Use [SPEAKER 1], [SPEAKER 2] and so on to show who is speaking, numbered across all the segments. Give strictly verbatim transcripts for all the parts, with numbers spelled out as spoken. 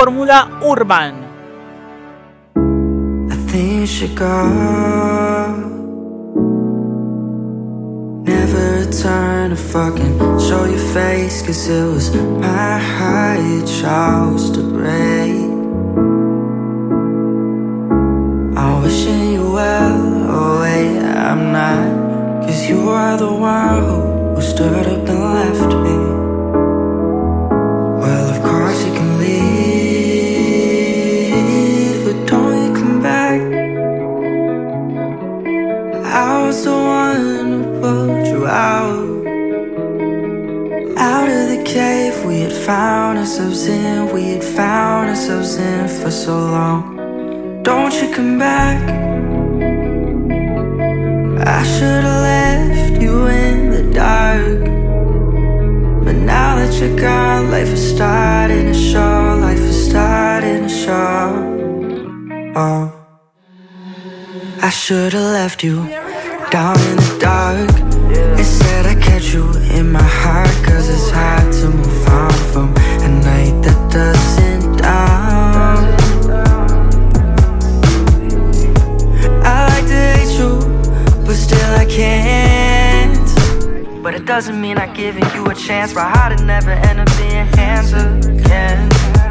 [SPEAKER 1] Fórmula Urban.
[SPEAKER 2] I think you should go. Never return to fucking show your face, cause it was my heart you chose to break. I'm wishing you well, oh wait, I'm not, cause you are the one who stood up and left me. Well, of course you can leave, but don't you come back. I was the one who pulled you out, out of the cave we had found ourselves in, we had found ourselves in for so long. Don't you come back. I should've left you in the dark, but now that you're gone, life is starting to show, life is starting to show. Oh, I should've left you down in the dark. Instead I kept you in my heart, cause it's hard to move on from a night that doesn't down. I like to hate you, but still I can't. But it doesn't mean I'm giving you a chance. My heart will never end up in your hands again.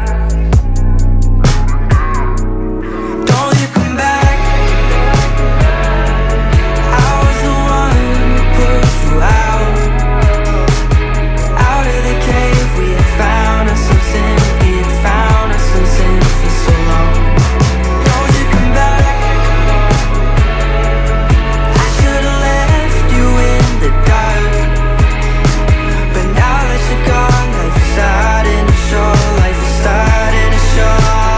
[SPEAKER 2] Don't you come back. I was the one who pushed you out, out of the cave we had found ourselves in, we had found ourselves in for so long. Don't you come back. I should've left you in the dark, but now that you're gone, life is starting to show, life is starting to show.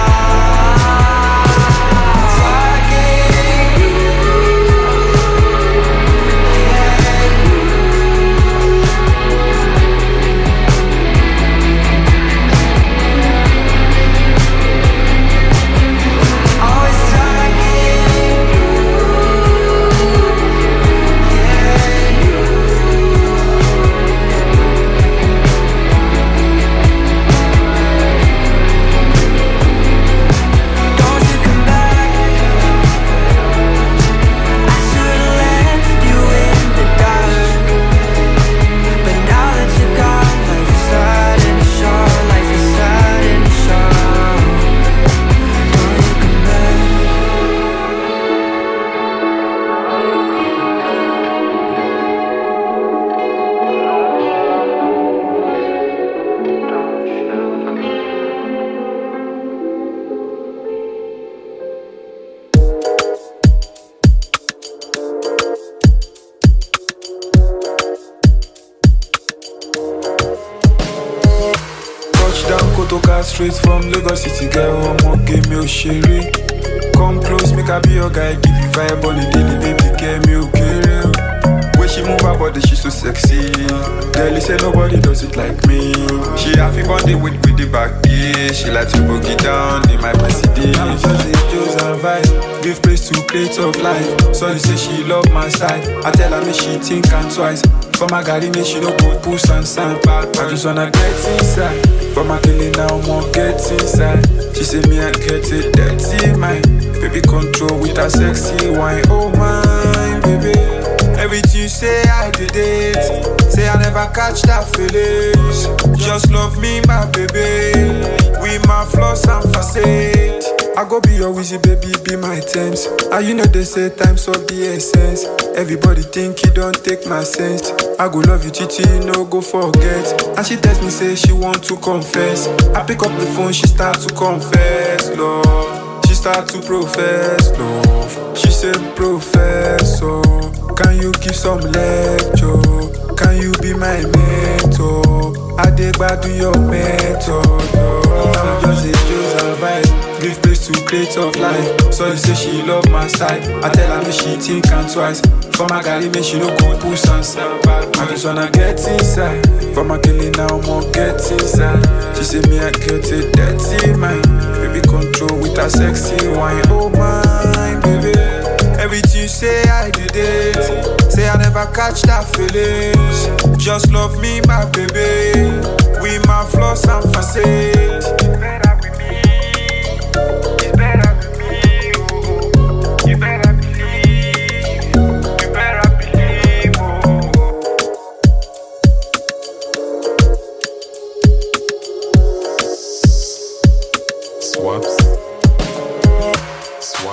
[SPEAKER 3] Straight from Lagos City, girl, one more game, yo, sherry. Come close, make I be your guy, give you vibe on the daily, baby, get me okay. When she move her body, she so sexy. Girl, you say nobody does it like me. She happy body with with the back, yeah. She like to boogie down in my Mercedes. I'm just a Joe's and vibe, give place to plate of life. So you say she love my style, I tell her me she think and twice. For my garden, she no go push and stand back. I just wanna get inside. For my killing now, more get inside. She say me I get it dirty, my baby control with a sexy wine. Oh my baby, everything you say I did it. Say I never catch that feelings. Just love me, my baby. With my flaws and facade. I go be your wheezy, baby, be my terms. And you know they say times of the essence. Everybody think you don't take my sense. I go love you, Titi, no go forget. And she tells me, say she want to confess. I pick up the phone, she start to confess, love. She start to profess, love. She said, professor, can you give some lecture? Can you be my mentor? I dig back to your method, love. I'm just a Joe's vibe, give place to plate of life. So you say she love my style, I tell her me she think and twice. For my garden, me she no go push and stand back. I just wanna get inside. For my killing now, more get inside. She say me I get it dirty, my baby control with a sexy wine. Oh my baby, everything you say I did it. Say I never catch that feelings. Just love me, my baby, with my flaws and facade. Better with me.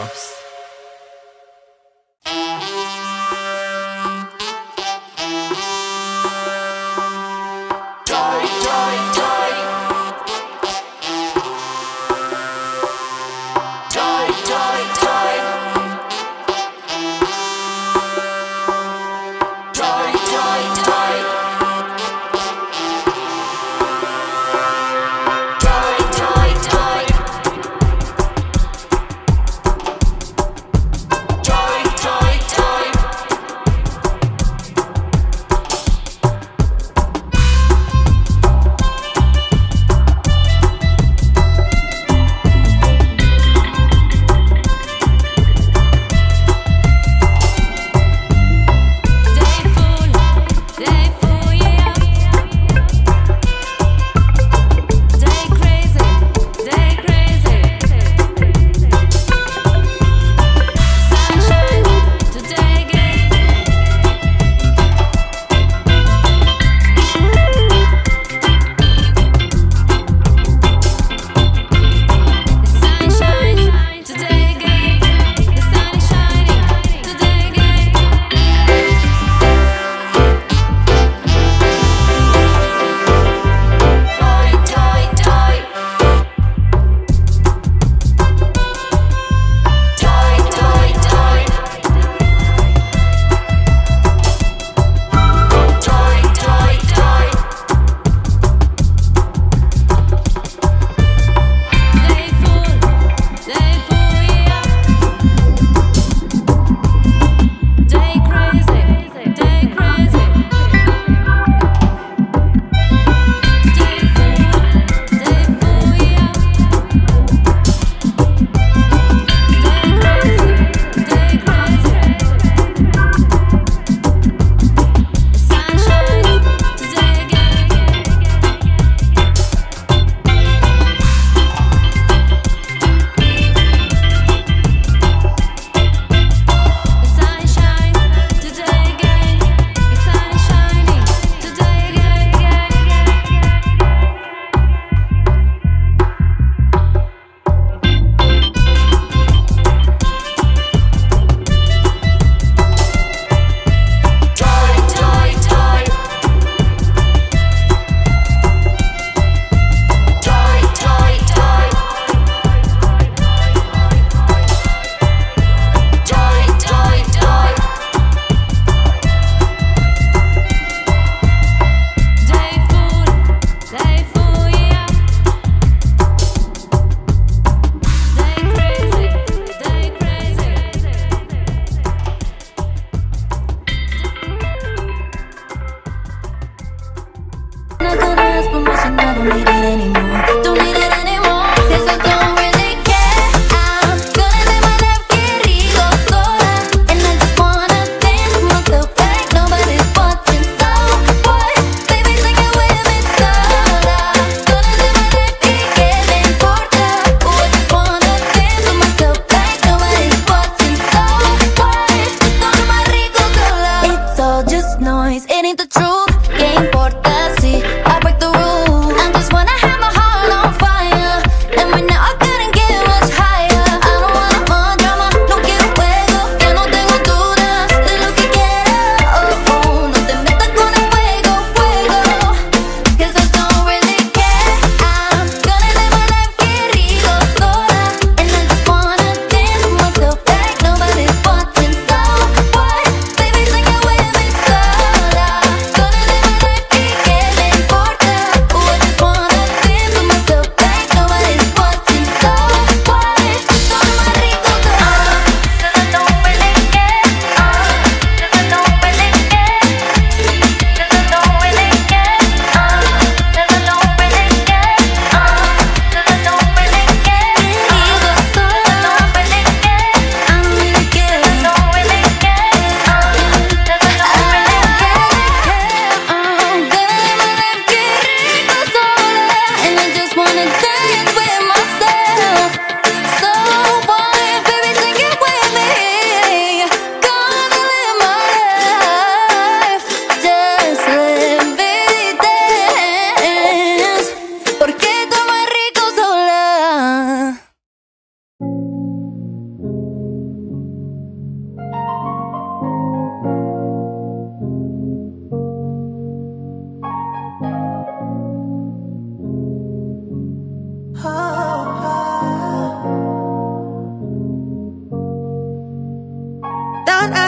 [SPEAKER 3] Pops.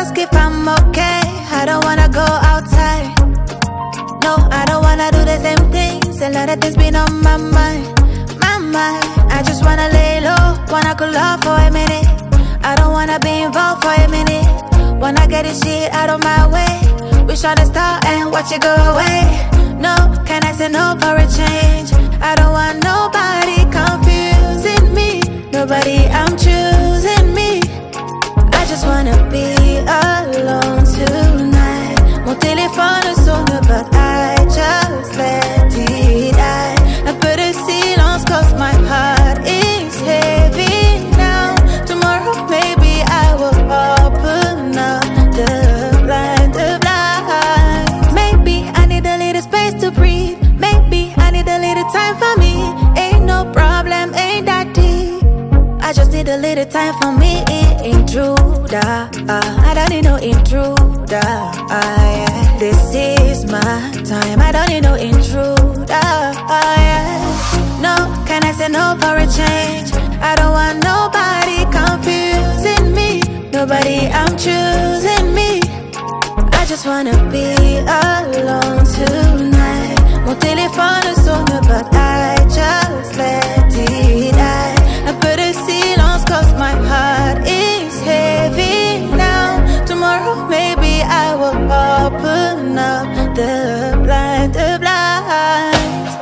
[SPEAKER 1] ask if I'm okay. I don't wanna go outside. No, I don't wanna do the same things. A lot of things been on my mind, my mind. I just wanna lay low, wanna cool off for a minute. I don't wanna be involved for a minute. Wanna get this shit out of my way. Wish on a star and watch it go away. No, can I say no for a change? I don't want nobody confusing me. Nobody, I'm choosing me. I just wanna be alone tonight. Mon téléphone sonne, but I just let it die. Un peu de silence cause my heart is heavy now. Tomorrow maybe I will open up the blind, the blind. Maybe I need a little space to breathe. Maybe I need a little time for me. Ain't no problem, ain't that deep. I just need a little time for me, intruder. I don't need no intruder. Yeah. This is my time. I don't need no intruder. Yeah. No, can I say no for a change? I don't want nobody confusing me. Nobody, I'm choosing me. I just wanna be alone tonight. Mon téléphone sonne, but I just let it die. Un peu de silence cause my heart is heavy now. Tomorrow maybe I will open up the blind, the blind.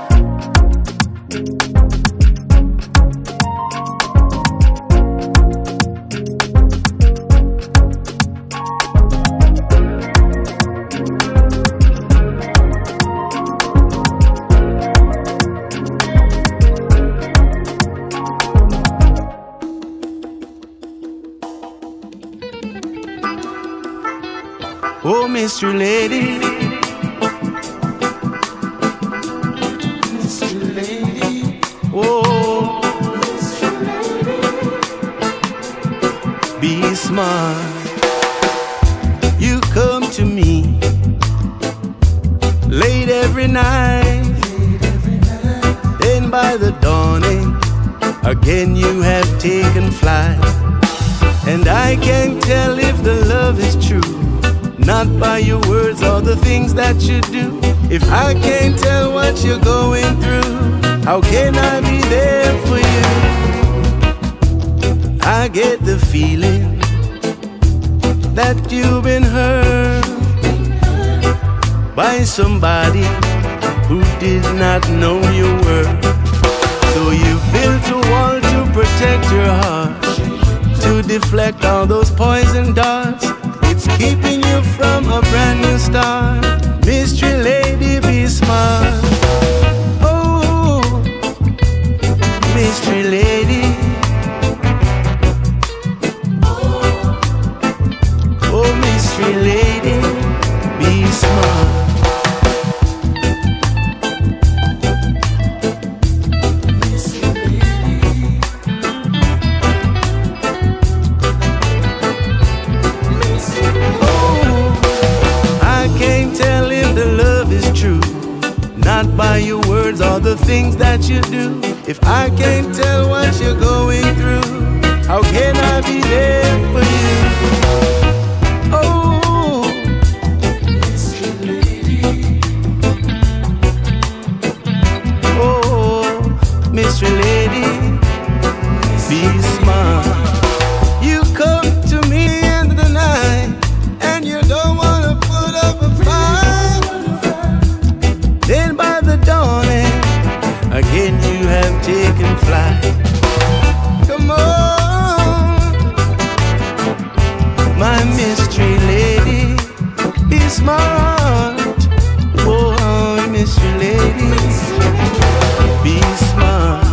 [SPEAKER 4] Oh, mystery lady, mystery lady, oh, mystery lady. Be smart. You come to me late every night, late every night. Then by the dawning, again you have taken flight. And I can't tell if the love is true, not by your words or the things that you do. If I can't tell what you're going through, how can I be there for you? I get the feeling that you've been hurt by somebody who did not know your worth. So you built a wall to protect your heart, to deflect all those poison darts. It's keeping you from a brand new start. Mystery lady, be smart. Oh, mystery lady. Oh, mystery lady, be smart. Not by your words or the things that you do. If I can't tell what you're going through, how can I be there for you? Oh, mystery lady. Oh, mystery lady, be smart. You come to me in the night and you don't wanna put up a fight. Then by the dawning, again you have taken flight. Come on, my mystery lady, be smart. Oh, mystery lady, be smart.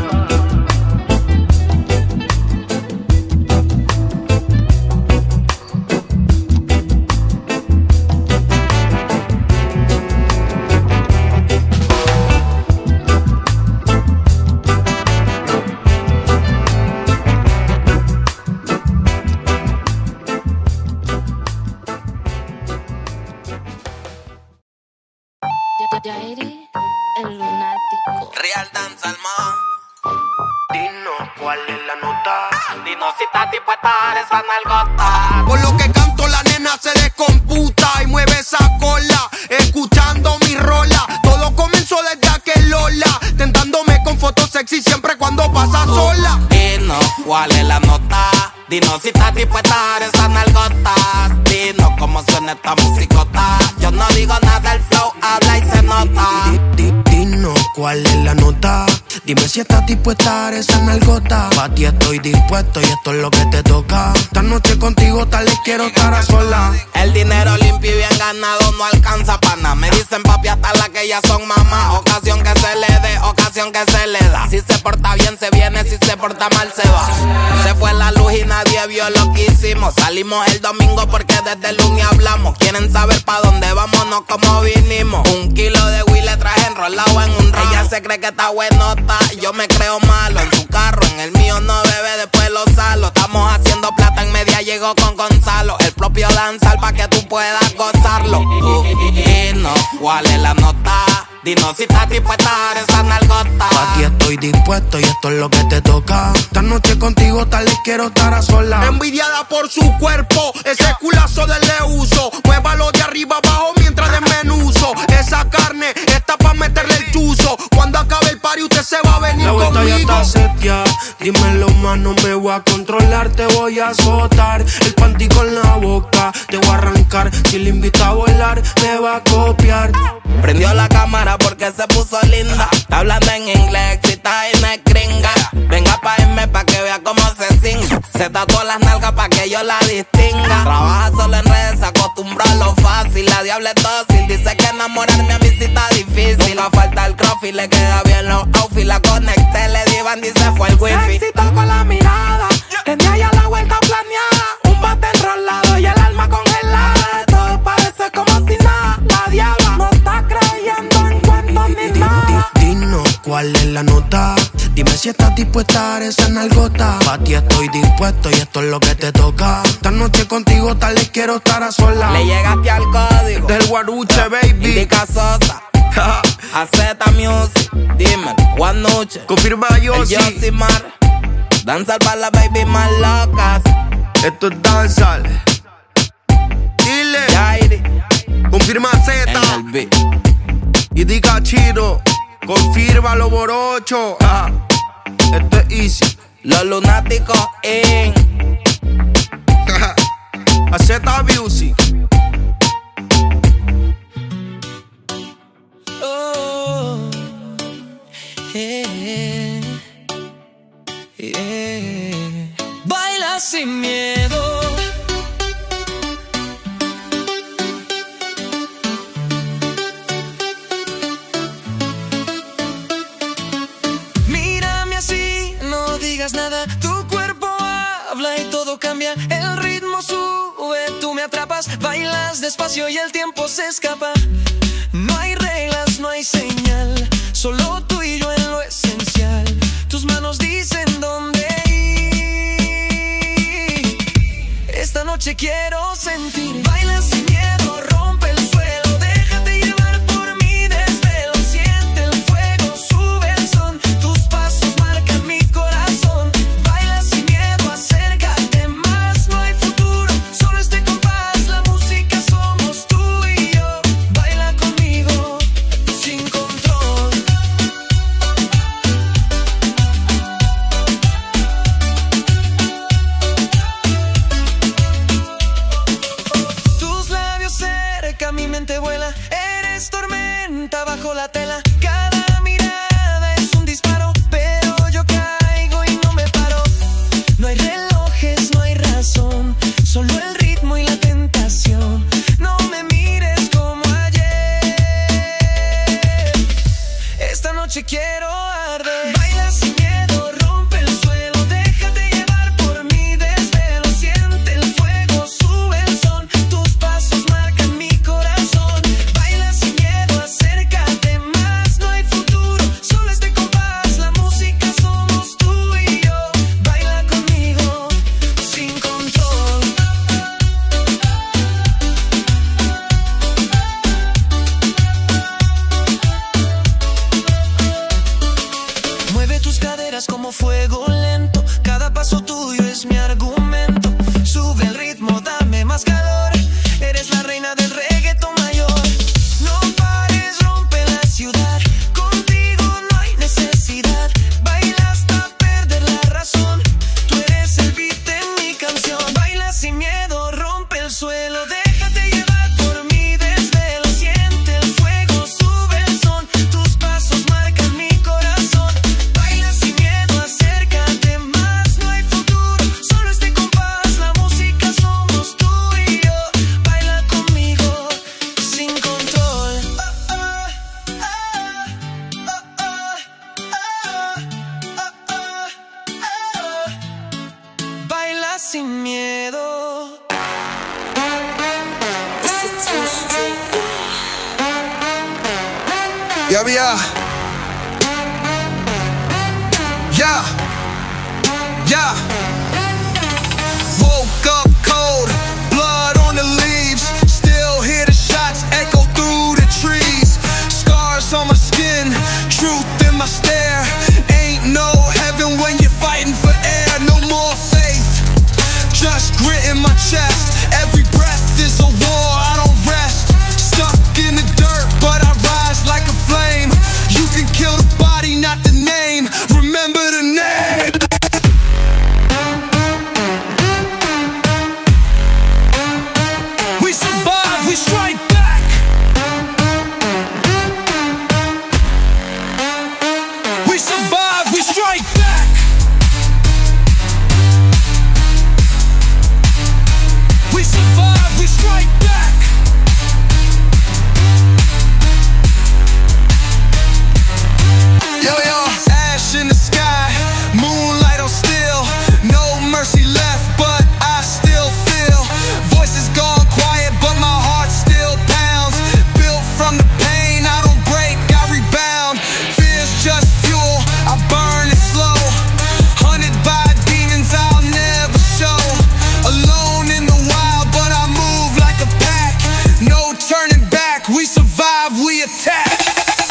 [SPEAKER 5] Jairi, el lunático.
[SPEAKER 6] Real Danza Alma. Dinos cuál es la nota. Dinos si estás dispuesta a esa nalgota.
[SPEAKER 7] Por lo que canto la nena se la nota? Dinos si estás dispuesta a dar esas nalgotas. Dinos cómo suena esta musicota. Yo no digo nada, el flow habla y se nota.
[SPEAKER 8] Dinos cuál es la nota. Dime si estás dispuesta a dar esa nalgota. Pa' ti estoy dispuesto y esto es lo que te toca. Esta noche contigo tal vez quiero estar a sola.
[SPEAKER 7] El dinero limpio y bien ganado no alcanza pa' nada. Me dicen papi hasta las que ya son mamá. Ocasión que se le dé, ocasión que se le da. Si se porta bien se viene, si se porta mal se va. Se fue la luz y nadie vio lo que hicimos. Salimos el domingo porque desde el lunes hablamos. Quieren saber pa' dónde vamos, no cómo vinimos. Un kilo de weed le traje enrolado en un ramo. Ella se cree que está buenota, yo me creo malo. En su carro, en el mío no bebe, después lo salo. Estamos haciendo plata, en media llegó con Gonzalo. El propio danzar pa' que tú puedas gozarlo. Uh, y no, ¿cuál es la nota? Dinos si estás dispuesta a dar esa nalgota.
[SPEAKER 8] Pa' ti estoy dispuesto y esto es lo que te toca. Esta noche contigo tal vez quiero estar a sola.
[SPEAKER 9] Envidiada por su cuerpo, ese culazo del uso. Muévalo de arriba abajo mientras desmenuzo. Esa carne está pa' meterle el chuzo. Cuando acabe el party usted se va a venir
[SPEAKER 8] la
[SPEAKER 9] conmigo.
[SPEAKER 8] La vuelta ya está seteada. Dímelo más, no me voy a controlar. Te voy a azotar el panty con la boca. Te voy a arrancar, si le invito a volar me va a copiar.
[SPEAKER 7] Prendió la cámara porque se puso linda. Está hablando en inglés, si está en el gringa. Venga pa' irme pa' que vea cómo se singa. Se tatuó las nalgas pa' que yo la distinga. Trabaja solo en redes, se acostumbró a lo fácil. La diabla es dócil, dice que enamorarme a mí sí está difícil. Nunca falta el crossfit, le queda bien los outfits. La conecté, le di band y se fue el wifi.
[SPEAKER 10] Se excitó con la mirada, tenía ya la vuelta planeada. Un bate enrolado y el alma congelada. Todo parece como si nada. La diabla no está creyendo en cuentos ni nada.
[SPEAKER 8] Dinos cuál es la nota. Dime si estás dispuesta a dar esa nalgota. Pa' ti estoy dispuesto y esto es lo que te toca. Esta noche contigo tal vez quiero estar a sola.
[SPEAKER 7] Le llegaste al código
[SPEAKER 9] del Guaruche, baby.
[SPEAKER 7] Indica Sosa. Azeta Music. Dime, Juan Noche.
[SPEAKER 9] Confirma Yossi.
[SPEAKER 7] El Yosimar. Danzar para las baby más locas.
[SPEAKER 9] Esto es danzar. Dile.
[SPEAKER 7] Yairi.
[SPEAKER 9] Confirma Z.
[SPEAKER 7] En el beat.
[SPEAKER 9] Y diga Chino. Confírmalo, Borocho. Ah, esto es easy.
[SPEAKER 7] Los lunáticos in.
[SPEAKER 9] A Z Music.
[SPEAKER 10] Oh, yeah, yeah. Baila sin miedo. Mírame así, no digas nada. Tu cuerpo habla y todo cambia. El ritmo sube, tú me atrapas. Bailas despacio y el tiempo se escapa. No hay reglas, no hay señal. Solo tú y yo en lo esencial. Tus manos dicen dónde ir. Esta noche quiero sentir. Baila sin miedo, rompe el suelo. Déjate llevar por mi desvelo. Siente el fuego, sube el son. Tus pasos marcan mi corazón. Baila sin miedo, acércate más. No hay futuro, solo este compás. La música somos tú y yo. Baila conmigo, sin control. sin miedo.
[SPEAKER 9] Yeah, yeah. Yeah. Yeah. Woke up cold, blood on the leaves. Still hear the shots echo through the trees. Scars on my skin, truth in my stare. Ain't no heaven when you're fighting for air. No more faith, just grit in my chest. Every breath is a war, I don't rest. Stuck in the dirt, but I rise like a flame. You can kill the body, not the name. Remember the name. We survive, we strike back. We survive, we strike back. We survive, we strike back. Yo, yo, ash in the sky, moonlight on still. No mercy left, but I still feel. Voices gone quiet, but my heart still pounds. Built from the pain, I don't break, I rebound. Fear's just fuel, I burn it slow. Hunted by demons I'll never show. Alone in the wild, but I move like a pack. No turning back, we survive, we attack.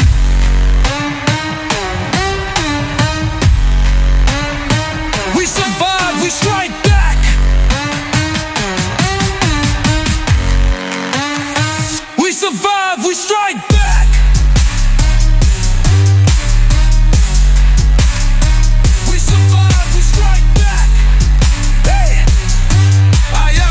[SPEAKER 9] We survive, we strike back. We survive, we strike back. We survive, we strike back. Hey. Ah, yeah.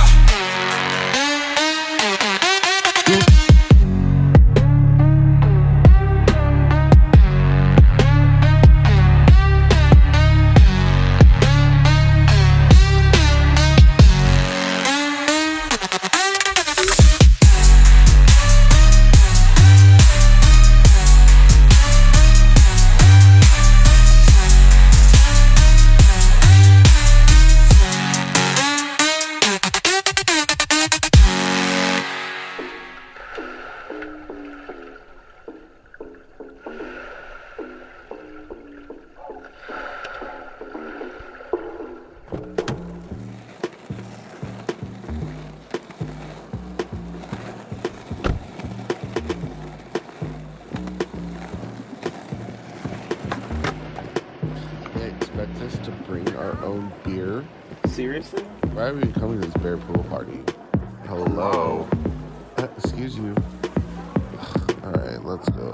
[SPEAKER 11] They expect us to bring our own beer?
[SPEAKER 12] Seriously?
[SPEAKER 11] Why are we coming to this bear pool party? Hello? Uh, excuse you. Alright, let's go.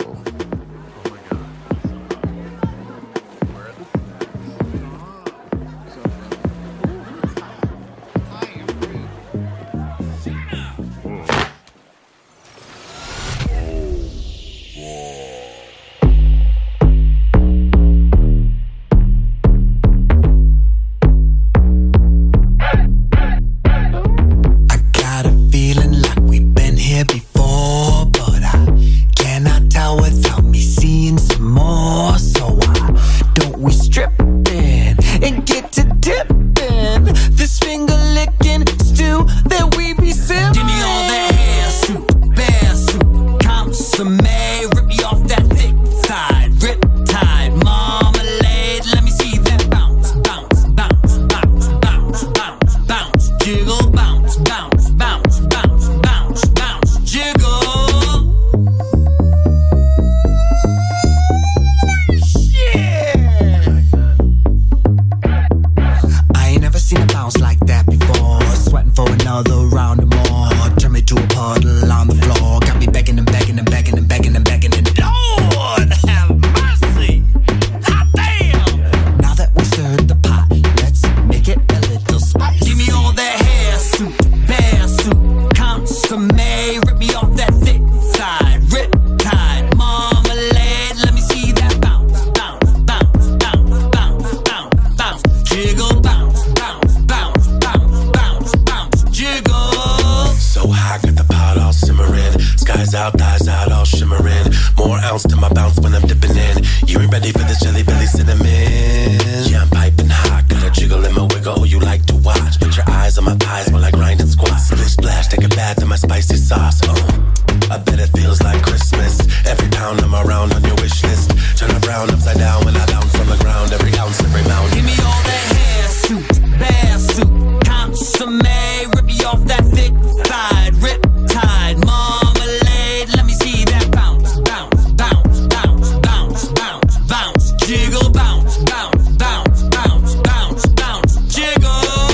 [SPEAKER 8] Got a feeling like we've been here before, but I cannot tell without me seeing some more. So why don't we strip in and get to dipping this finger licking stew that we be sipping? Give me all that hair soup, bear soup, consomme, rip me off that thick side, rip tide, marmalade. Let me see that bounce, bounce, bounce, bounce, bounce, bounce, bounce, jiggle, bounce, bounce, bounce, bounce, bounce, bounce, jiggle. I ain't never seen a bounce like that before. Sweating for another round or more. Turn me to a puddle on the floor. Got me begging and begging and begging and begging and begging and Lord have mercy. Hot damn. Now that we stirred the pot, let's make it a little spicy. Give me all that hair soup, bear soup, consomme, rip me off that thick side, rip tide, marmalade. Let me see that bounce, bounce, bounce, bounce, bounce, bounce, bounce, jiggle, bounce, bounce, bounce, bounce, bounce, bounce, jiggle.
[SPEAKER 13] So high, got the pot all simmering. Skies out, thighs out, all shimmering. More ounce to my bounce when I'm dipping in. You ain't ready for the jelly belly cinnamon. Yeah, I'm piping hot, got a jiggle in my wiggle. You like to watch, but your thighs while I grind and squat. Splish splash, take a bath in my spicy sauce. Uh. I bet it feels like Christmas. Every pound I'm around on your wish list. Turn around upside down when I bounce on the ground. Every ounce, every pound.
[SPEAKER 12] Give me all that hair suit, bear suit, consomme. Rip you off that thick side, rip tide, marmalade. Let me see that bounce, bounce, bounce, bounce, bounce, bounce, bounce, jiggle, bounce, bounce, bounce, bounce, bounce, bounce, jiggle.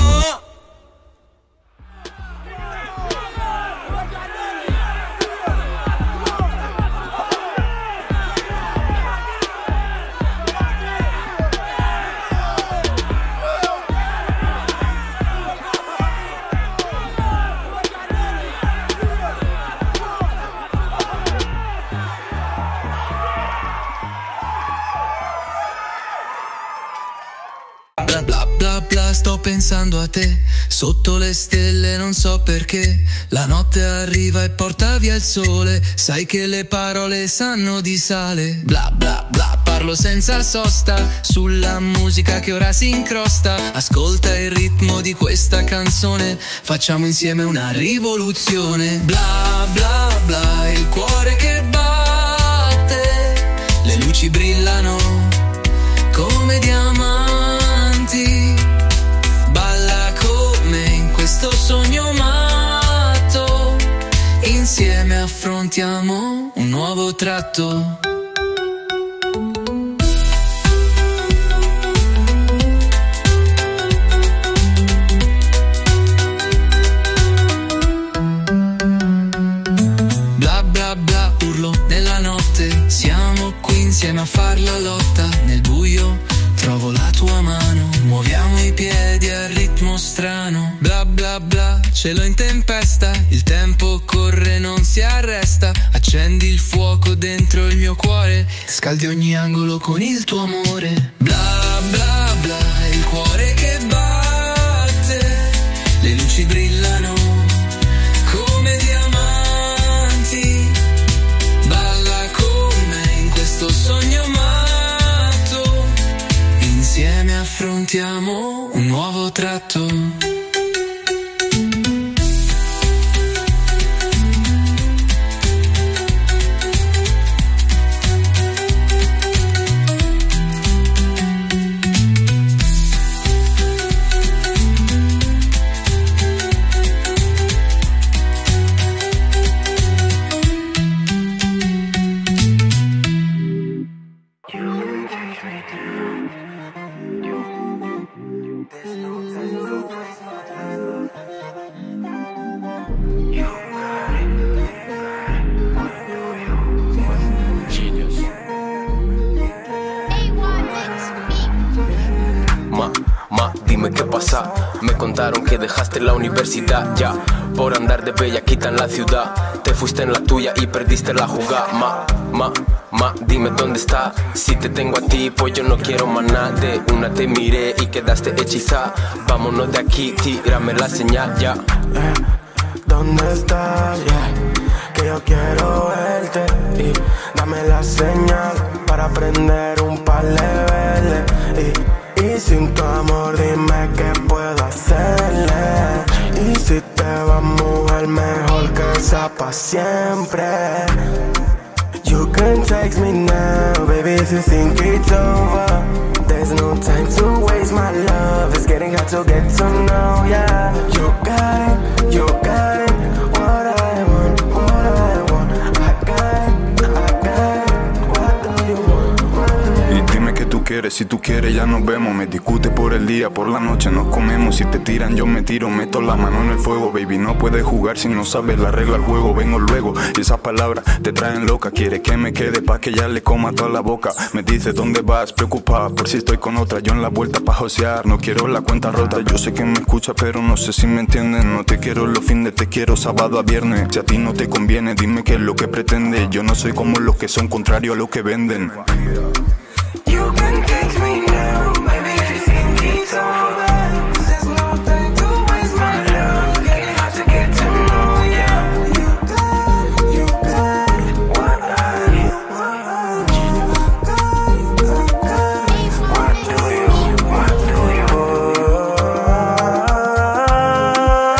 [SPEAKER 10] Bla bla bla bla, sto pensando a te, sotto le stelle non so perché, la notte arriva e porta via il sole, sai che le parole sanno di sale. Bla bla bla, parlo senza sosta, sulla musica che ora si incrosta, ascolta il ritmo di questa canzone, facciamo insieme una rivoluzione. Bla bla bla, il cuore che batte, le luci brillano come diamanti. Balla come in questo sogno matto, insieme affrontiamo un nuovo tratto. Bla bla bla, urlo nella notte, siamo qui insieme a far la lotta. Nel buio trovo la tua mano, muoviamo i piedi al ritmo strano. Bla bla bla, cielo in tempesta, il tempo corre, non si arresta. Accendi il fuoco dentro il mio cuore, scaldi ogni angolo con il tuo amore. Bla bla bla, il cuore che batte, le luci brillano come diamanti. Balla come in questo sogno matto, insieme affrontiamo un nuovo tratto.
[SPEAKER 14] Me contaron que dejaste la universidad ya por andar de bellaquita en la ciudad. Te fuiste en la tuya y perdiste la jugada. Ma, ma, ma, dime dónde está. Si te tengo a ti, pues yo no quiero más nada. De una te miré y quedaste hechizada. Vámonos de aquí, tírame la señal ya.
[SPEAKER 15] Eh, ¿Dónde estás? Yeah. Que yo quiero verte y dame la señal para prender un par de velas. Y Y sin tu amor dime qué puedo hacerle. Y si te va mujer mejor que sea pa' siempre. You can text me now, baby, if you think it's over. There's no time to waste, my love. It's getting hard to get to know, yeah. You got it, you got it. What I want, what I want. I got it, I got it. What do you want, what do you want?
[SPEAKER 3] Y dime que tú quieres, si tú quieres ya nos vemos. Me discute por el día, por la noche nos comemos. Si te tiran yo me tiro, meto la mano en el fuego. Baby, no puedes jugar si no sabes la regla del juego. Vengo luego y esas palabras te traen loca. Quiere que me quede pa' que ya le coma toda la boca. Me dice dónde vas, preocupada por si estoy con otra. Yo en la vuelta pa' josear, no quiero la cuenta rota. Yo sé que me escucha pero no sé si me entiendes. No te quiero los fines, te quiero sábado a viernes. Si a ti no te conviene, dime qué es lo que pretendes. Yo no soy como los que son contrarios a lo que venden.
[SPEAKER 15] You can text me now, baby, if you think it's over. There's no time to waste, my love. Getting hard to get to know ya. You got, you got what I want. What do you, what do you want?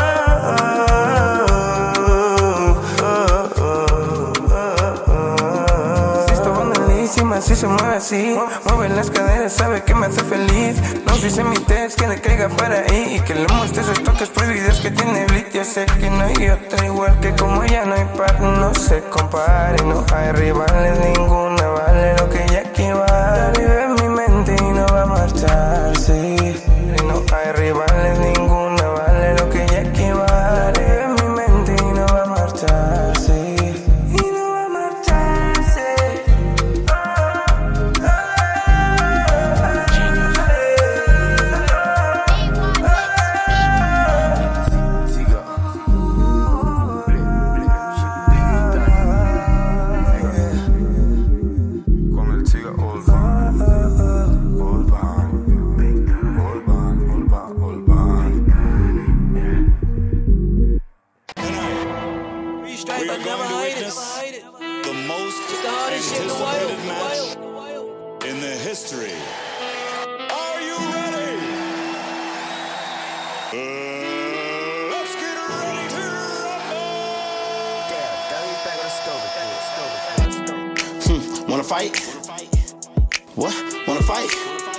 [SPEAKER 15] así. Mueve las caderas, sabe que me hace feliz. Nos dice mi test que le caiga para ahí y que le muestre esos toques prohibidos que tiene Blitz. Yo sé que no hay otra igual que como ella, no hay par, no se compare. No hay rivales, ninguna vale lo que ella equivale. Vive en mi mente y no va a marcharse. Y no hay rivales, ninguna vale lo que ella equivale. Vive en mi mente y no va a marcharse.
[SPEAKER 16] History. Are you ready? Uh, let's get ready to rumble.
[SPEAKER 7] Hmm, wanna fight? What? Wanna fight?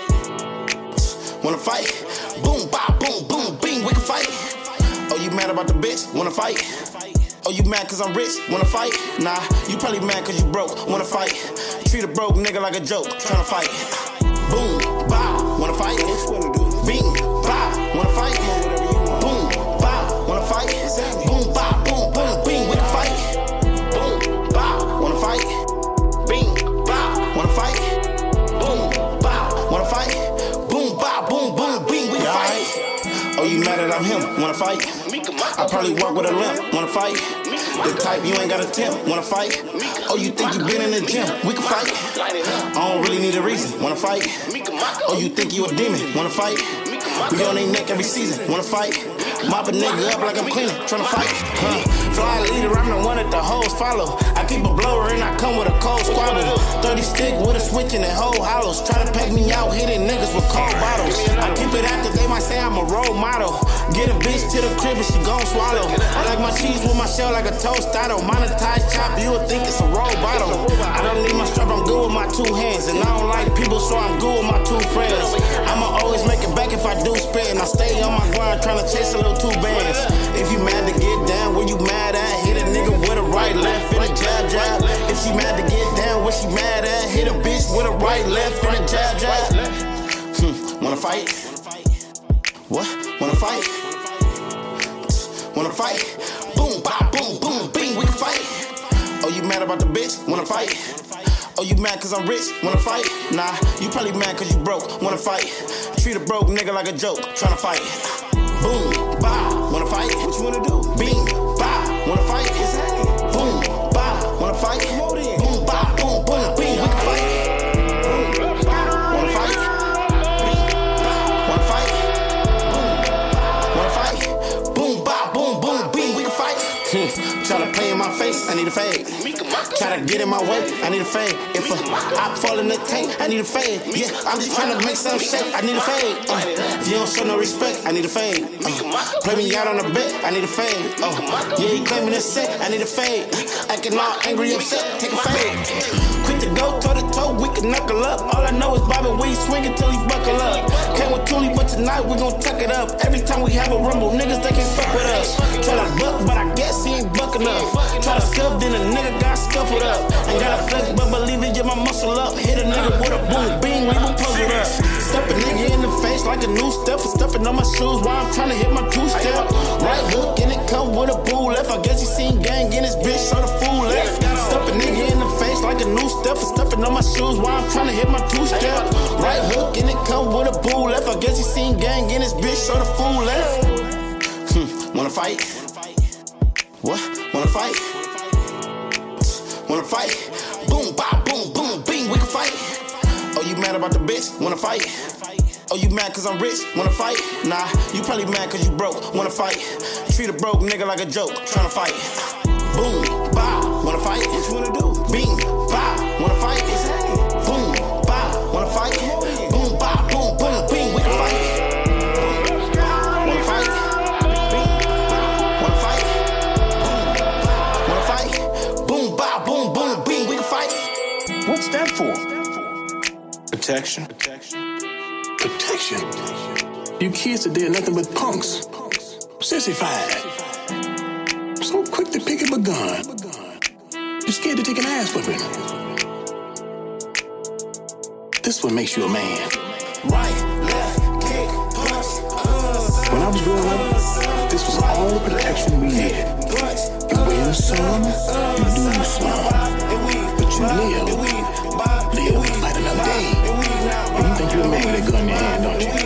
[SPEAKER 7] Wanna fight? Boom, bop, boom, boom, bing, we can fight. Oh, you mad about the bitch? Wanna fight? Oh, you mad cause I'm rich? Wanna fight? Nah, you probably mad cause you broke. Wanna fight? Treat a broke nigga like a joke. Tryna fight. Boom, bow, wanna fight? Bing, bow, wanna fight? Boom, bow, wanna fight? Boom, bow, boom, boom, bing, we can fight. Boom, bow, wanna fight? Bing, bow, wanna fight? Boom, bow, wanna fight? Boom, bow, boom, boom, bing, we can fight. Oh, you mad that I'm him? Wanna fight? I probably walk with a limp. Wanna fight? The type you ain't got a temp. Wanna fight? Oh, you think you been in the gym? We can fight. I don't really need a reason. Wanna fight? Oh, you think you a demon? Wanna fight? We on their neck every season. Wanna fight? Mop a nigga up like I'm cleaning. Tryna fight. Huh. Fly leader, I'm the one that the hoes follow. I keep a blower and I come with a cold squabble. thirty stick with a switch in the whole hollows. Try to pack me out, hitting niggas with cold bottles. I keep it active, they might say I'm a role model. Get a bitch to the crib and she gon' swallow. I like my cheese with my shell like a tostado. Monetized chop, you would think it's a roll bottle. I don't need my strap, I'm good with my two hands. And I don't like people, so I'm good with my two friends. I'ma always make it back if I do spit. And I stay on my grind trying to chase a little two bands. If you mad to get down, where you mad at? Hit a nigga with a right, left, and a jab, jab. If she mad to get down, where she mad at? Hit a bitch with a right, left, and a jab, jab. Hmm, wanna fight? What? Wanna fight? Wanna fight? Boom, bop, boom, boom, bing, we can fight. Oh, you mad about the bitch? Wanna fight? Oh, you mad cause I'm rich? Wanna fight? Nah, you probably mad cause you broke. Wanna fight? Treat a broke nigga like a joke. Tryna fight. Boom, bow, wanna fight? What you wanna do? Bing, bow, wanna fight? Boom, bow, wanna fight? Boom, bow, boom, boom, bing, we can fight. Boom, bow, wanna fight? Bing, bow, wanna fight? Boom, wanna fight? Boom, bow, boom, boom, bing, we can fight. Hmm. Try to play in my face, I need a fade. Try to get in my way, I need a fade. If a I fall in the tank, I need a fade. Yeah, I'm just trying to make some shake, I need a fade. Uh, if you don't show no respect, I need a fade. Uh, play me out on the bet, I need a fade. Uh, yeah, you claiming a set, I need a fade. Acting all angry, upset, take a fade. Quick to go toe to toe, we can knuckle up. All I know is Bobby Wee swinging till he buckle up. Came with Thule, but tonight we gon' tuck it up. Every time we have a rumble, niggas they can't fuck with us. Try to buck, but I guess he ain't buck enough. Try to scuff, then a nigga got scuffled up. Ain't got a flex, but believe it, get my muscle up. Hit a nigga with a boom, bing, we gon' puzzle up. Step a nigga in the face like a new step. For stepping on my shoes while I'm tryna hit my two-step. Right hook and it come with a boo left. I guess he seen gang in his bitch, so the fool left. Step a nigga in the face like a new step. For stepping on my shoes while I'm tryna hit my two-step. Right hook and it come with a boo left. I guess he seen gang in his bitch, so the fool left. Hmm, wanna fight? What? Wanna fight? Wanna fight? Boom, bop, boom, boom, bing, we can fight. Oh, you mad about the bitch? Wanna fight? Oh, you mad cause I'm rich? Wanna fight? Nah, you probably mad cause you broke. Wanna fight? Treat a broke nigga like a joke. Tryna fight. Boom, bow, wanna fight? What you wanna do? Bing, bow, wanna fight? Boom, bow, wanna fight? Boom, bow, boom, boom, bing, we can fight. Wanna fight? Wanna fight? Wanna fight? Boom, bow, boom, boom, bing, we can fight.
[SPEAKER 17] What's that for?
[SPEAKER 16] Protection.
[SPEAKER 17] Protection? You kids that did nothing but punks. Sissified. So quick to pick up a gun. You're scared to take an ass whipping. This what makes you a man.
[SPEAKER 16] Right, left, kick, punch, uh,
[SPEAKER 17] When I was growing up, this was all the protection we needed. You win some, you lose some. But you live, live to fight another day. And you think you're a man with a gun in your hand, don't you?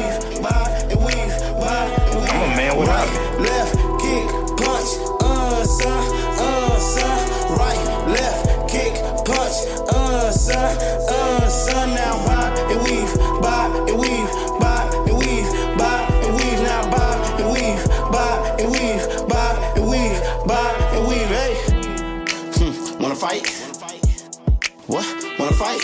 [SPEAKER 16] I'm a man without it. Left, kick, punch, uh, son, uh, son. Right, left, kick, punch, uh, son, uh, son. Now bob and weave, bob and weave, bob and weave, bob and weave. Now bob and weave, bob and weave, bob and weave, bob and weave. Hey, hmm. Wanna fight? What? Wanna fight?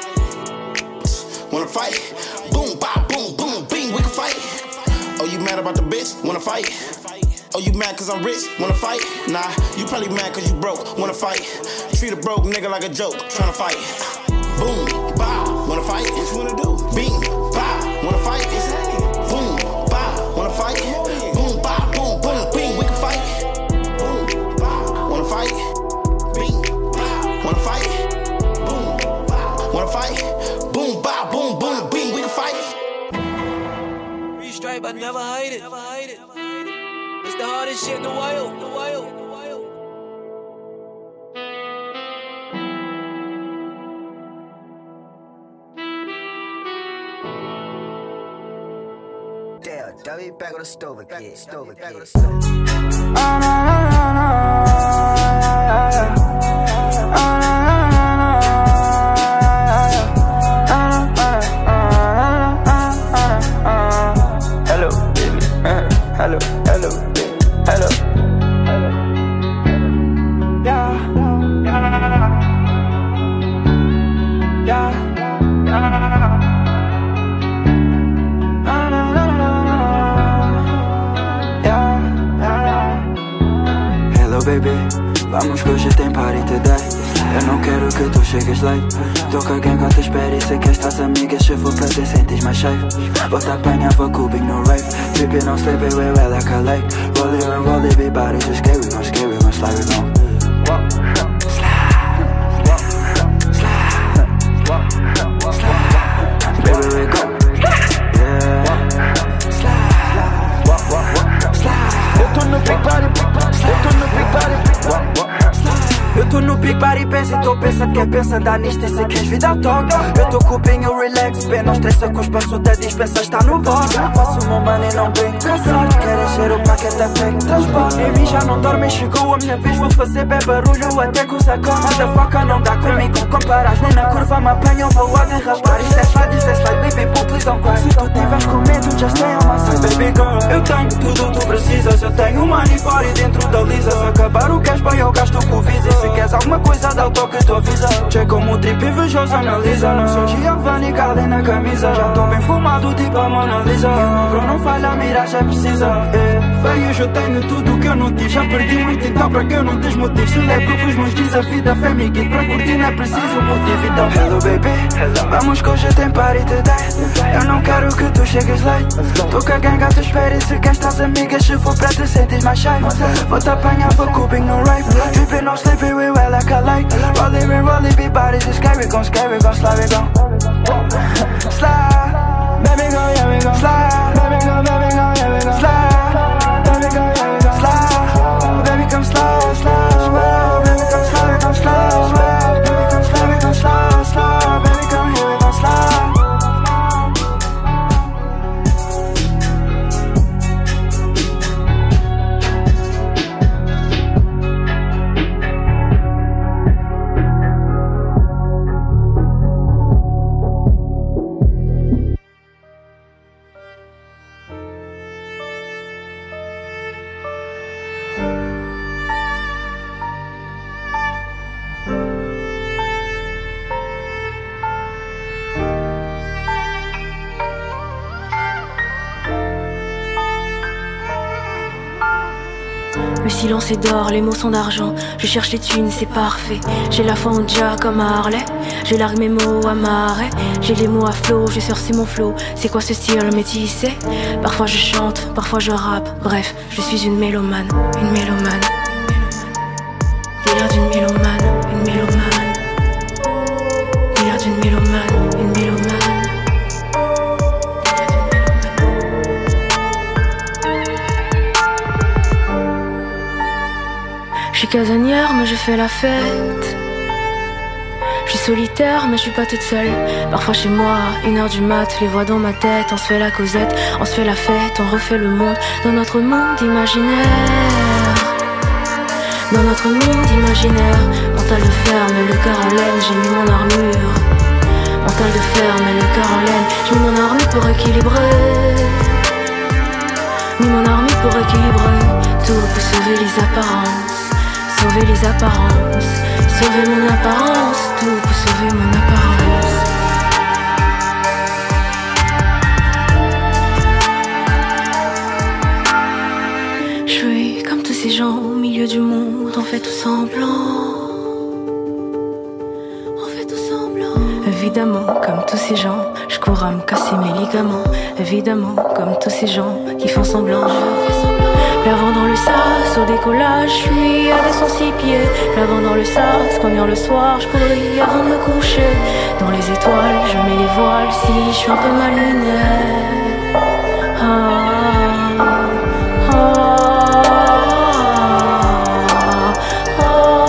[SPEAKER 16] Wanna fight? Boom, bop, boom, boom, bing. We can fight. Oh, you mad about the bitch? Wanna fight? Oh, you mad cause I'm rich? Wanna fight? Nah, you probably mad cause you broke. Wanna fight? Treat a broke nigga like a joke. Tryna fight. Boom, bow. Wanna fight? What you wanna do? Bing, bow. Wanna fight? Boom, bow. Wanna fight? Boom, bow, boom, boom, bing. We can fight. Boom, bow. Wanna fight? Bing, bow. Wanna fight? Boom, bow. Wanna fight? Boom, bow, boom, boom, bing. We can fight.
[SPEAKER 10] Straight, but never hide it. Never hide it. It's the hardest shit in the world. The world.
[SPEAKER 8] Damn, W back on the stove again. Stove again.
[SPEAKER 2] Hello, hello, hello. Yeah. Yeah. Hello, baby. Vamos que hoje tem party today. Eu não quero que tu chegues late. Tô com alguém que te espera e sei que estas amigas se for para te sentes mais safe. Vou-te apanhar for cubing no rave. Tripping on sleeping way well like a lake. Roll it and roll it, big body just scary, no scary, no slide, we gon' baby, we go. Yeah. Slide. Slide. Eu tô no big body, eu tô no big body. Eu tô no big body, pensa e tô pensando que é pensa andar nisto e sei que és vida toca. Eu tô com o pinho relax, pé, não estressa com os passos da dispensa, está no box. Faço o meu money e não brinco, cansado. Quero ser o paquete da pack, transporte. Em mim já não dorme, chegou a minha vez, vou fazer bem barulho até com o sacão. Motherfucker, não dá comigo, comparas, nem na curva me apanham, vou a derrapar. Isto é slide, isto é slide, baby, pô, please don't cry. Se tu tiveres com medo, já stay on my side, baby girl. Eu tenho tudo, tu precisas, eu tenho money body dentro da lisa. Se acabar o cash, bem, eu gasto com o visa. Se queres alguma coisa, dá o toque, tu avisa. Check como o trip invejoso analisa. Não sou Giovanni, Carly na camisa. Já tô bem fumado, tipo a Mona Lisa. E o meu bro não falha, a miragem é precisa. Yeah. Bem, hoje eu tenho tudo que eu não tive. Já perdi muito, então para que eu não desmotive. Celebro com os meus dias, a vida foi me guide. Para curtir não é preciso motivo, então hello baby, hello. Vamos que hoje tem party today. Eu não quero que tu chegues late. Tô com a ganga, te espera e se queres estás amigas. Se for para te sentes mais cheio. Vou-te apanhar for cubing no rave. Dripping on sleeping we well like a lake. Rolling and rolling, big bodies is scary. Gon' scary, gon' slide, we gon' slide. Baby go, yeah we gon' slide. Baby go, baby go, yeah we gon' slide. Baby go, yeah we gon' slide. Baby come slide, slide, slide. Baby come slide, we gon' slide, slide. Baby come slide, we gon' slide, slide. Baby come here, we gon' slide.
[SPEAKER 18] Le silence est d'or, les mots sont d'argent. Je cherche les thunes, c'est parfait. J'ai la foi en Jah comme à Harley. Je largue mes mots à marée. J'ai les mots à flot, je sursis mon flow. C'est quoi ce style métissé? Parfois je chante, parfois je rappe. Bref, je suis une mélomane, une mélomane. Délire d'une mélomane, une mélomane. Délire d'une mélomane, une mélomane. Je suis casanière mais je fais la fête. Je suis solitaire mais je suis pas toute seule. Parfois chez moi, une heure du mat, les voix dans ma tête. On se fait la causette, on se fait la fête, on refait le monde dans notre monde imaginaire. Dans notre monde imaginaire. Mental de fer mais le cœur en laine, j'ai mis mon armure. Mental de fer mais le cœur en laine, j'ai mis mon armure pour équilibrer. Mis mon armure pour équilibrer. Tout pour sauver les apparences. Sauver les apparences, sauver mon apparence, tout pour sauver mon apparence. Je suis comme tous ces gens au milieu du monde, on fait tout semblant. On fait tout semblant. Évidemment, comme tous ces gens, je cours à me casser mes ligaments. Évidemment, comme tous ces gens qui font semblant. L'avant dans le sas, au décollage, je suis à deux cent six pieds. L'avant dans le sas, quand vient le soir, je pourrais avant de me coucher. Dans les étoiles, je mets les voiles si je suis un peu mal lunaire. Ah, ah, ah, ah,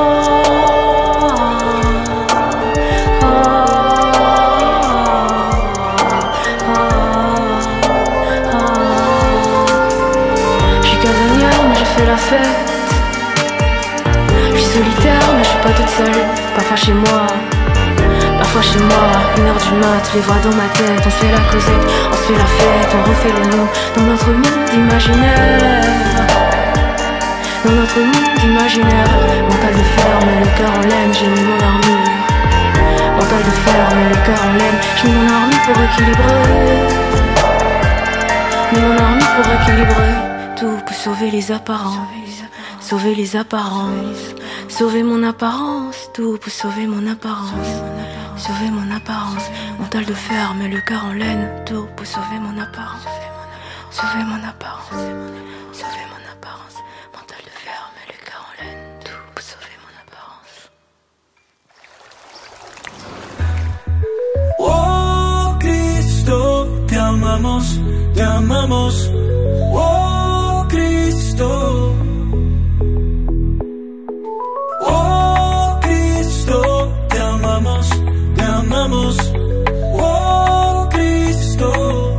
[SPEAKER 18] fais la fête. Je suis solitaire mais je suis pas toute seule. Parfois chez moi, parfois chez moi, une heure du mat, les voix dans ma tête. On se fait la causette, on se fait la fête, on refait le monde dans notre monde imaginaire. Dans notre monde imaginaire. Mental de fer mais le cœur en laine, j'ai mis mon armure. Mental de fer mais le cœur en laine, j'ai mis mon armure pour équilibrer. Mis mon armure pour équilibrer. Tout pour sauver les apparences, sauver les apparences, sauver mon apparence, tout pour sauver mon apparence, sauver mon apparence, mental de fer mais le cœur en laine, tout pour sauver mon apparence, sauver mon apparence, sauver mon apparence, mental de fer mais le cœur en laine, tout pour sauver mon apparence.
[SPEAKER 10] Oh Cristo, te amamos, te amamos. Oh Cristo, oh Cristo, te amamos, te amamos, oh Cristo.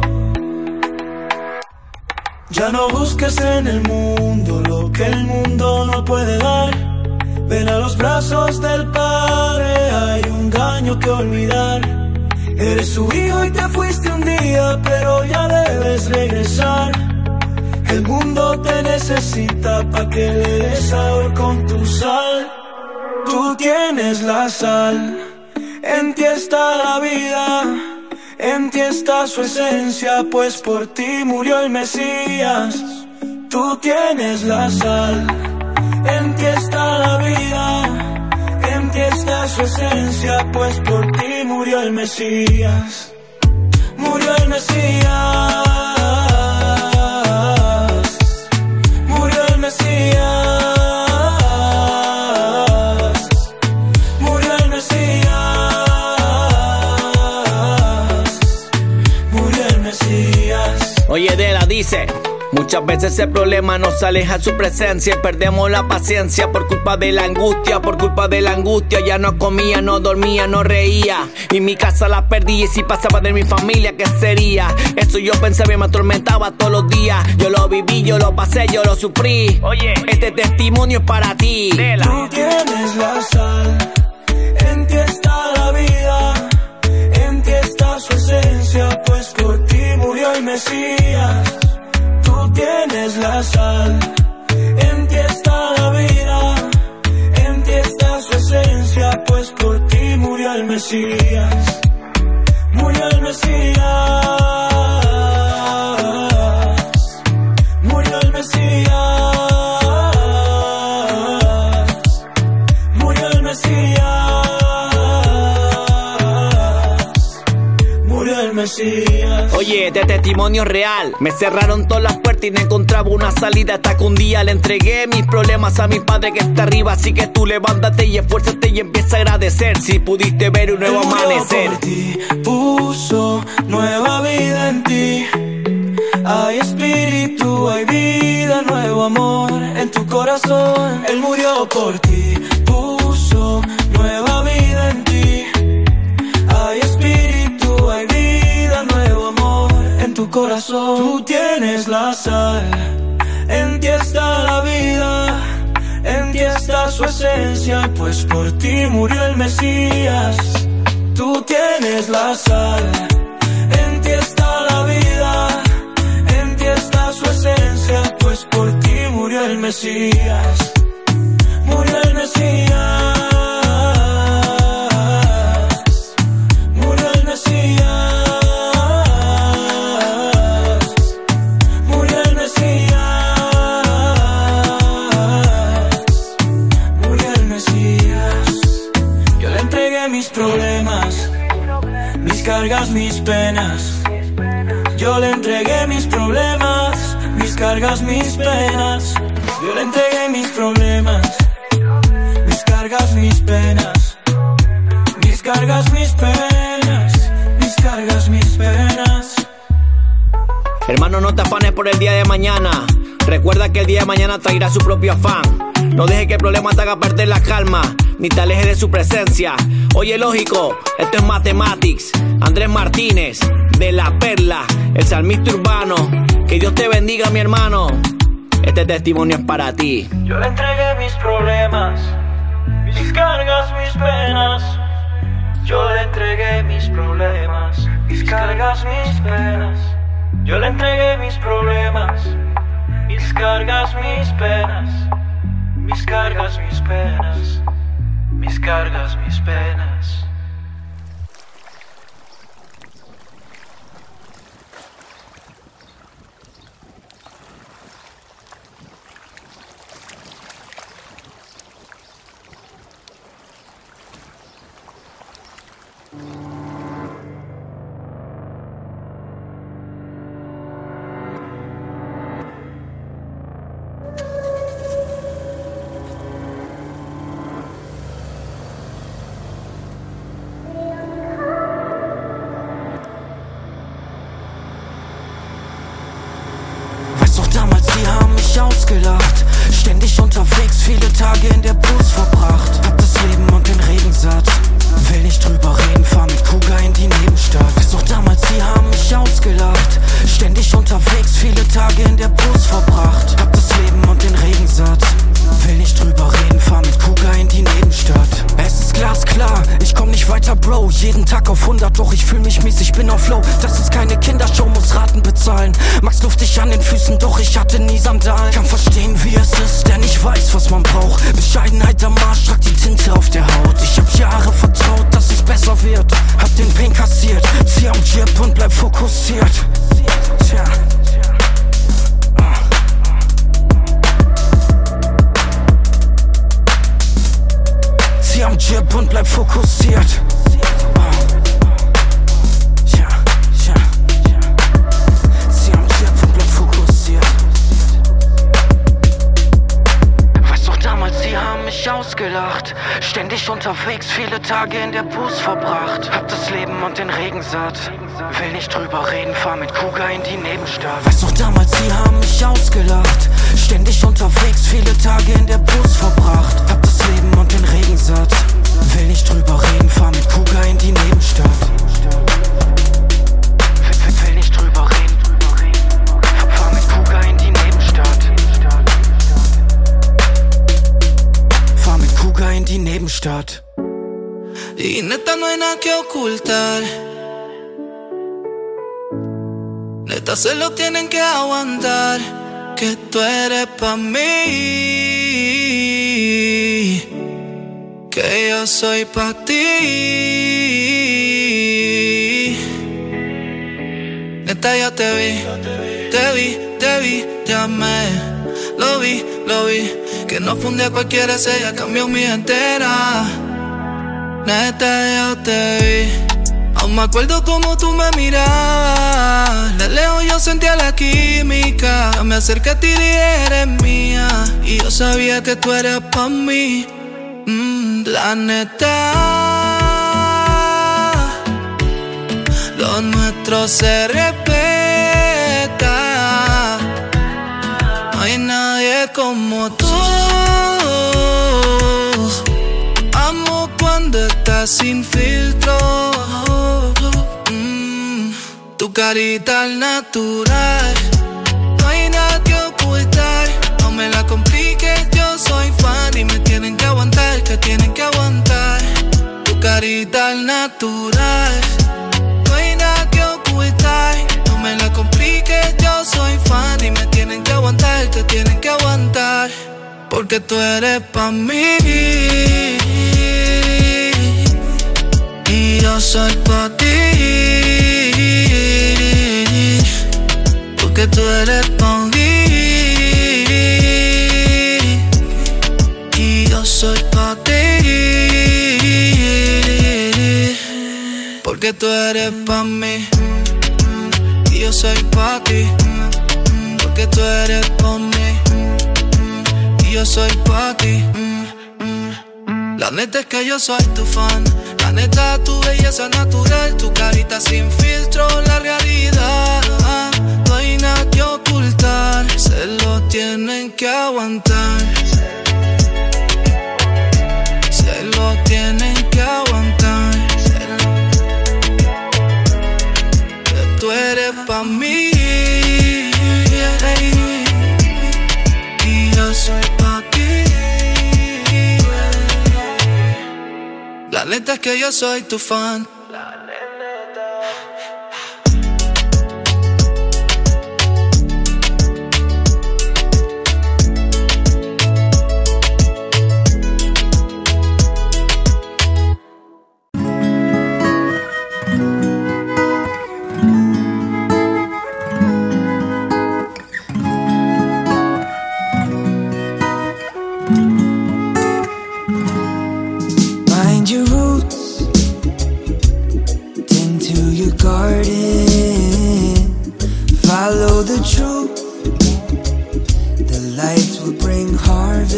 [SPEAKER 10] Ya no busques en el mundo lo que el mundo no puede dar. Ven a los brazos del Padre, hay un daño que olvidar. Eres su hijo y te fuiste un día, pero ya debes regresar. El mundo te necesita pa' que le des sabor con tu sal. Tú tienes la sal, en ti está la vida, en ti está su esencia, pues por ti murió el Mesías. Tú tienes la sal, en ti está la vida, en ti está su esencia, pues por ti murió el Mesías. Murió el Mesías.
[SPEAKER 12] Oye, Dela dice: muchas veces el problema nos aleja de su presencia y perdemos la paciencia por culpa de la angustia, por culpa de la angustia. Ya no comía, no dormía, no reía y mi casa la perdí. Y si pasaba de mi familia, ¿qué sería? Eso yo pensaba y me atormentaba todos los días. Yo lo viví, yo lo pasé, yo lo sufrí. Oye, este testimonio es para ti. Dela.
[SPEAKER 10] Tú tienes la sal, en ti está la vida, en ti está su esencia, pues por ti murió el Mesías. Tú tienes la sal, en ti está la vida, en ti está su esencia, pues por ti murió el Mesías. Murió el Mesías. Murió el Mesías. Mesías.
[SPEAKER 19] Oye, de testimonio real, me cerraron todas las puertas y no encontraba una salida hasta que un día le entregué mis problemas a mi padre que está arriba. Así que tú levántate y esfuérzate y empieza a agradecer si pudiste ver un nuevo amanecer.
[SPEAKER 10] Por ti, puso nueva vida en ti. Hay espíritu, hay vida, nuevo amor en tu corazón. Él murió por ti, puso nueva vida en ti. Hay espíritu, hay vida, nuevo amor en tu corazón. Tú tienes la sal, en ti está la vida, en ti está su esencia, pues por ti murió el Mesías. Tú tienes la sal, en ti está la vida, en ti está su esencia, pues por ti murió el Mesías. Murió el Mesías. Murió el Mesías. Murió el Mesías. Murió el Mesías. Yo le entregué mis problemas, mis cargas, mis penas. Yo le entregué mis problemas, mis cargas, mis penas. Yo le entregué mis problemas, mis cargas, mis penas. Mis cargas, mis penas. Mis cargas, mis penas.
[SPEAKER 19] Hermano, no te afanes por el día de mañana. Recuerda que el día de mañana traerá su propio afán. No dejes que el problema te haga perder la calma, ni te alejes de su presencia. Oye, lógico, esto es Mathematics. Andrés Martínez, de La Perla, el salmista urbano. Que Dios te bendiga, mi hermano. Este testimonio es para ti.
[SPEAKER 10] Yo le entregué mis problemas, mis cargas, mis penas. Yo le entregué mis problemas, mis cargas, mis penas. Yo le entregué mis problemas, mis cargas, mis penas. Mis cargas, mis penas. Mis cargas, mis penas.
[SPEAKER 8] Ausgelacht, ständig unterwegs, viele Tage in der Bus verbracht. Hab das Leben und den Regen satt, will nicht drüber reden, fahr mit Kuga in die Nebenstadt. Weiß noch damals, sie haben mich ausgelacht, ständig unterwegs, viele Tage in der Bus verbracht. Hab das Leben und den Regen satt, will nicht drüber reden, fahr mit Kuga in die Nebenstadt. Es ist glasklar, ich komm nicht weiter, Bro, jeden Tag auf hundert, doch ich fühl mich mies, ich bin auf Low. Das ist keine Kindershow, muss Raten bezahlen. Max luftig an den Füßen, doch ich hatte nie Sandalen. Kann verstehen, wie es ist, der nicht weiß, was man braucht. Bescheidenheit am Arsch, tragt die Tinte auf der Haut. Ich hab Jahre vertraut, dass es besser wird. Hab den Pain kassiert, zieh am Chip und bleib fokussiert. Tja. Zieh am Chip und bleib fokussiert. Ausgelacht, ständig unterwegs, viele Tage in der Bus verbracht. Hab das Leben und den Regen satt, will nicht drüber reden, fahr mit Kuga in die Nebenstadt. Weiß noch damals, sie haben mich ausgelacht, ständig unterwegs, viele Tage in der Bus verbracht. Hab das Leben und den Regen satt, will nicht drüber reden, fahr mit Kuga in die Nebenstadt. Will nicht drüber reden, fahr mit Kuga in die Nebenstadt. En die Nebenstadt.
[SPEAKER 10] Y neta no hay nada que ocultar. Neta se lo tienen que aguantar, que tú eres pa' mí, que yo soy pa' ti. Neta yo te vi, te vi, te vi, te amé. Lo vi, lo vi, que no fue un día cualquiera, ese día cambió mi entera. Neta yo te vi, Aún me acuerdo como tú me mirabas. De lejos yo sentía la química. Me acerqué a ti y dije, eres mía. Y yo sabía que tú eras pa' mí. mm, La neta, lo nuestro se respeta. No hay nadie como tú. Amo cuando estás sin filtro. mm, Tu carita al natural. No hay nada que ocultar. No me la compliques, yo soy fan. Y me tienen que aguantar, que tienen que aguantar. Tu carita al natural. No hay nada que ocultar. No me la compliques, yo soy fan. Y me tienen que aguantar, que tienen que aguantar. Porque tú eres pa' mí y yo soy pa' ti. Porque tú eres pa' mí y yo soy pa' ti. Porque tú eres pa' mí y yo soy pa' ti. Porque tú eres pa' mí y yo soy pa' ti. La neta es que yo soy tu fan. La neta, tu belleza natural, tu carita sin filtro, la realidad. No hay nada que ocultar, se lo tienen que aguantar. Se lo tienen que aguantar. Que tú eres pa' mí y yo soy pa' ti. La neta es que yo soy tu fan.
[SPEAKER 2] Follow the truth. The lights will bring harvest.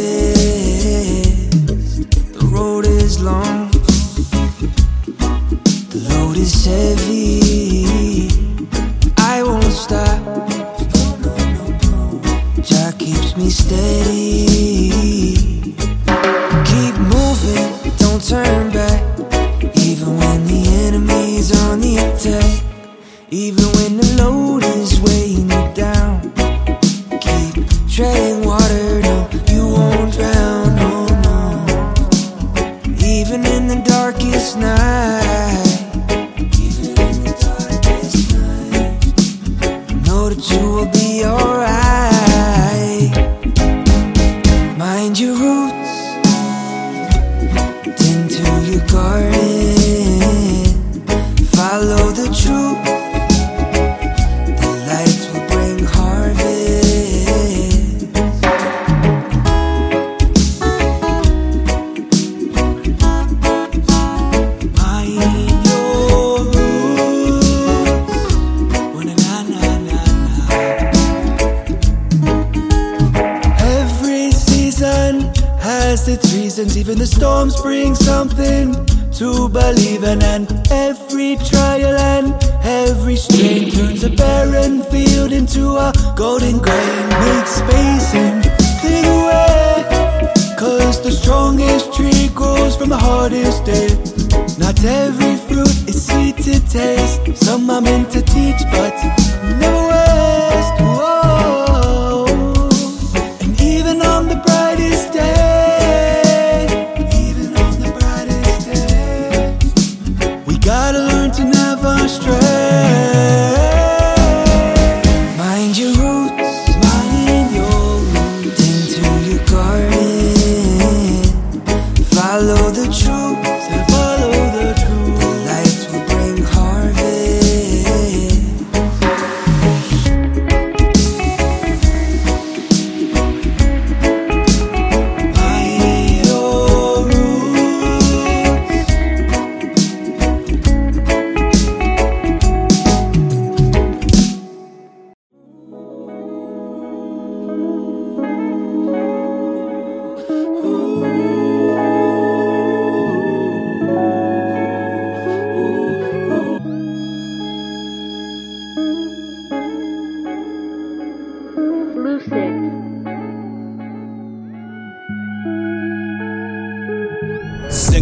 [SPEAKER 2] The road is long. The load is heavy. I won't stop. Jah keeps me steady. Keep moving, don't turn back. Even when the enemy's on the attack. Even when the load is weighing you down. Keep treading water, no, you won't drown, no, no. Even in the darkest night. Even in the darkest night. Know that you will be alright. Mind your roots. Tend to your garden. Follow the truth.
[SPEAKER 20] Its reasons, even the storms bring something to believe in, and every trial and every strain turns a barren field into a golden grain. Make space and clear the way, cause the strongest tree grows from the hardest day. Not every fruit is sweet to taste. Some are meant to teach but never waste. Whoa. And even on the brightest day, gotta learn to never stray.
[SPEAKER 2] Mind your roots, mind your roots. Tend to your garden. Follow the truth, follow the truth. The lights will bring harvest.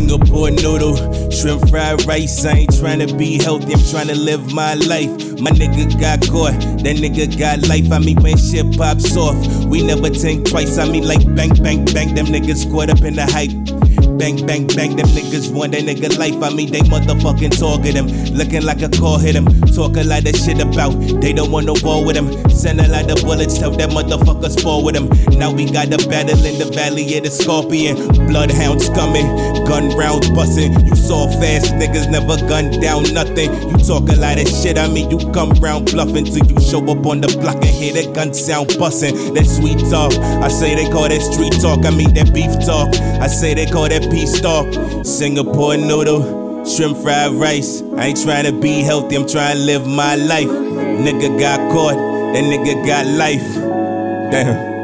[SPEAKER 21] Singapore noodle, shrimp fried rice. I ain't tryna be healthy, I'm tryna live my life. My nigga got caught, that nigga got life. I mean when shit pops off, we never think twice. I mean like bang, bang, bang, them niggas caught up in the hype. Bang, bang, bang, them niggas want that nigga life. I mean, they motherfucking talking him. Looking like a call hit him. Talk a lot of shit about. They don't want no war with him. Send a lot of bullets, tell that motherfucker spar with him. Now we got a battle in the valley of the scorpion. Bloodhounds coming, gun rounds busting. You saw fast niggas never gunned down nothing. You talk a lot of shit, I mean, you come round bluffing till you show up on the block and hear that gun sound busting. That sweet talk, I say they call that street talk. I mean, that beef talk, I say they call that peace talk. Singapore noodle, shrimp fried rice. I ain't trying to be healthy, I'm trying to live my life. Nigga got caught, that nigga got life. Damn.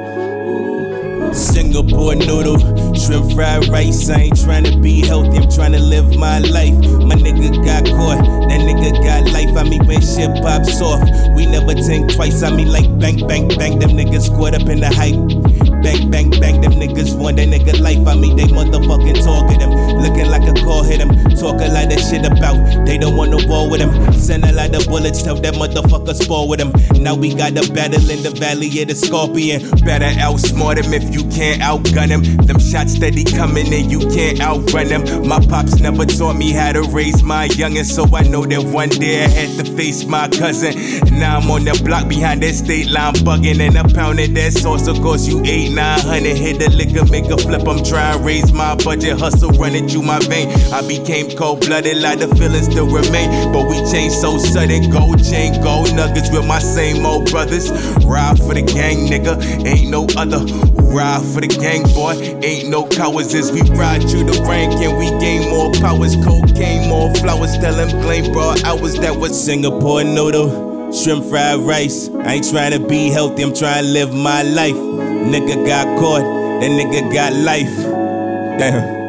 [SPEAKER 21] Singapore noodle, shrimp fried rice. I ain't trying to be healthy, I'm trying to live my life. My nigga got caught, that nigga got life. I mean when shit pops off, we never think twice. I mean like bang, bang, bang, them niggas caught up in the hype. Bang, bang, bang, them niggas want that nigga life. I mean they motherfucking talking him. Looking like a call hit him. Talk a lot of shit about. They don't want no war with him. Send a lot of bullets, tell that motherfucker spar with him. Now we got a battle in the valley of the scorpion. Better outsmart him if you can't outgun him. Them shots steady coming and you can't outrun them. My pops never taught me how to raise my youngin', so I know that one day I had to face my cousin. And now I'm on the block behind that state line bugging, and a pound of that sauce will cost you eight, nine hundred. Hit the liquor, make a flip. I'm trying to raise my budget, hustle running through my vein. I became cold-blooded, like the feelings still remain, but we changed so sudden. Gold chain, gold nuggets with my same old brothers. Ride for the gang, nigga, ain't no other. Ride for the gang, boy, ain't no cowards. As we ride through the rain, can we gain more powers? Cocaine, more flowers, tell them blame broad hours. That was Singapore noodle, shrimp fried rice. I ain't trying to be healthy, I'm trying to live my life. Nigga got caught, that nigga got life. Damn.